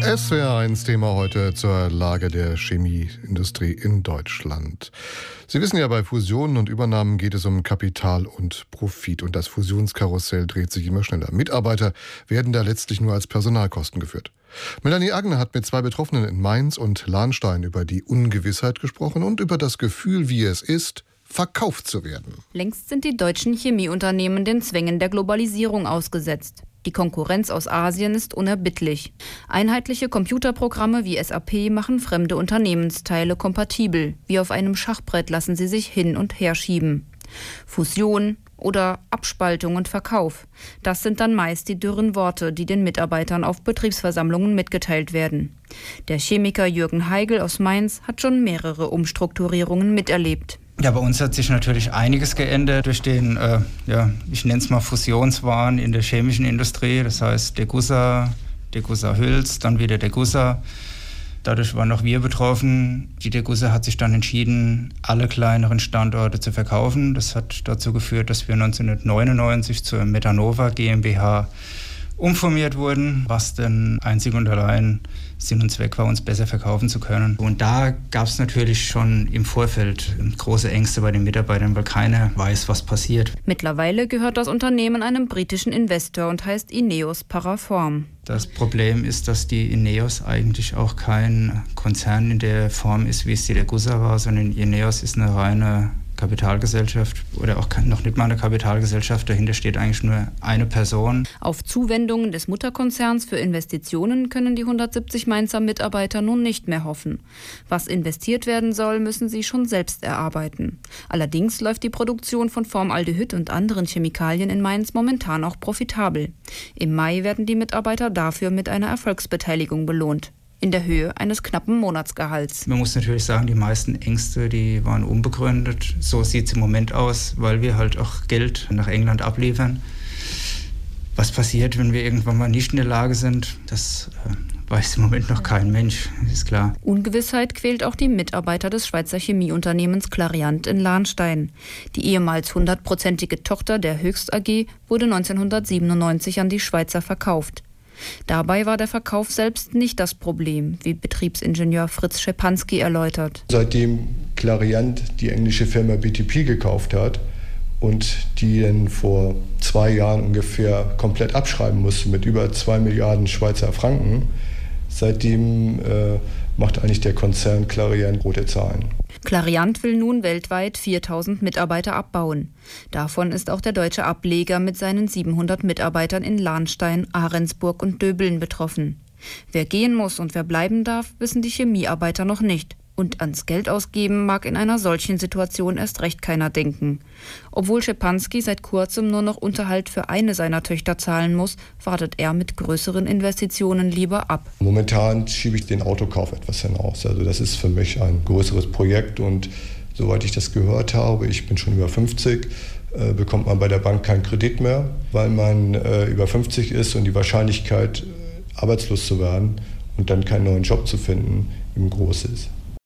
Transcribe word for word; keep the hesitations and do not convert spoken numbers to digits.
S W R eins Thema heute zur Lage der Chemieindustrie in Deutschland. Sie wissen ja, bei Fusionen und Übernahmen geht es um Kapital und Profit. Und das Fusionskarussell dreht sich immer schneller. Mitarbeiter werden da letztlich nur als Personalkosten geführt. Melanie Agner hat mit zwei Betroffenen in Mainz und Lahnstein über die Ungewissheit gesprochen und über das Gefühl, wie es ist, verkauft zu werden. Längst sind die deutschen Chemieunternehmen den Zwängen der Globalisierung ausgesetzt. Die Konkurrenz aus Asien ist unerbittlich. Einheitliche Computerprogramme wie S A P machen fremde Unternehmensteile kompatibel. Wie auf einem Schachbrett lassen sie sich hin und her schieben. Fusion oder Abspaltung und Verkauf. Das sind dann meist die dürren Worte, die den Mitarbeitern auf Betriebsversammlungen mitgeteilt werden. Der Chemiker Jürgen Heigl aus Mainz hat schon mehrere Umstrukturierungen miterlebt. Ja, bei uns hat sich natürlich einiges geändert durch den, äh, ja, ich nenne es mal Fusionswahn in der chemischen Industrie. Das heißt Degussa, Degussa Hüls, dann wieder Degussa. Dadurch waren auch wir betroffen. Die Degussa hat sich dann entschieden, alle kleineren Standorte zu verkaufen. Das hat dazu geführt, dass wir neunzehnhundertneunundneunzig zur Metanova GmbH umformiert wurden, was denn einzig und allein Sinn und Zweck war, uns besser verkaufen zu können. Und da gab es natürlich schon im Vorfeld große Ängste bei den Mitarbeitern, weil keiner weiß, was passiert. Mittlerweile gehört das Unternehmen einem britischen Investor und heißt Ineos Paraform. Das Problem ist, dass die Ineos eigentlich auch kein Konzern in der Form ist, wie es die Degussa war, sondern Ineos ist eine reine Kapitalgesellschaft oder auch noch nicht mal eine Kapitalgesellschaft. Dahinter steht eigentlich nur eine Person. Auf Zuwendungen des Mutterkonzerns für Investitionen können die hundertsiebzig Mainzer Mitarbeiter nun nicht mehr hoffen. Was investiert werden soll, müssen sie schon selbst erarbeiten. Allerdings läuft die Produktion von Formaldehyd und anderen Chemikalien in Mainz momentan auch profitabel. Im Mai werden die Mitarbeiter dafür mit einer Erfolgsbeteiligung belohnt. In der Höhe eines knappen Monatsgehalts. Man muss natürlich sagen, die meisten Ängste, die waren unbegründet. So sieht es im Moment aus, weil wir halt auch Geld nach England abliefern. Was passiert, wenn wir irgendwann mal nicht in der Lage sind, das äh, weiß im Moment noch kein Mensch, ist klar. Ungewissheit quält auch die Mitarbeiter des Schweizer Chemieunternehmens Clariant in Lahnstein. Die ehemals hundertprozentige Tochter der Höchst A G wurde neunzehnhundertsiebenundneunzig an die Schweizer verkauft. Dabei war der Verkauf selbst nicht das Problem, wie Betriebsingenieur Fritz Schepanski erläutert. Seitdem Clariant die englische Firma B T P gekauft hat und die dann vor zwei Jahren ungefähr komplett abschreiben musste mit über zwei Milliarden Schweizer Franken, seitdem äh, macht eigentlich der Konzern Clariant rote Zahlen. Clariant will nun weltweit viertausend Mitarbeiter abbauen. Davon ist auch der deutsche Ableger mit seinen siebenhundert Mitarbeitern in Lahnstein, Ahrensburg und Döbeln betroffen. Wer gehen muss und wer bleiben darf, wissen die Chemiearbeiter noch nicht. Und ans Geld ausgeben mag in einer solchen Situation erst recht keiner denken. Obwohl Schepanski seit kurzem nur noch Unterhalt für eine seiner Töchter zahlen muss, wartet er mit größeren Investitionen lieber ab. Momentan schiebe ich den Autokauf etwas hinaus. Also das ist für mich ein größeres Projekt und soweit ich das gehört habe, ich bin schon über fünfzig, äh, bekommt man bei der Bank keinen Kredit mehr, weil man äh, über fünfzig ist und die Wahrscheinlichkeit, arbeitslos zu werden und dann keinen neuen Job zu finden, eben groß ist.